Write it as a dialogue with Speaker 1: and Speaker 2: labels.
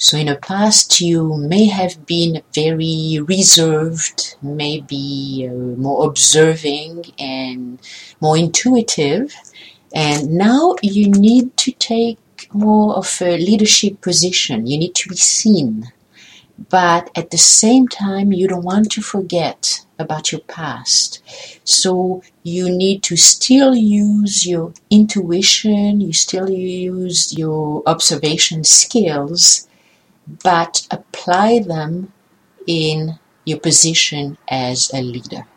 Speaker 1: So in the past, you may have been very reserved, maybe more observing and more intuitive. And now you need to take more of a leadership position. You need to be seen. But at the same time, you don't want to forget about your past. So you need to still use your intuition, you still use your observation skills, but apply them in your position as a leader.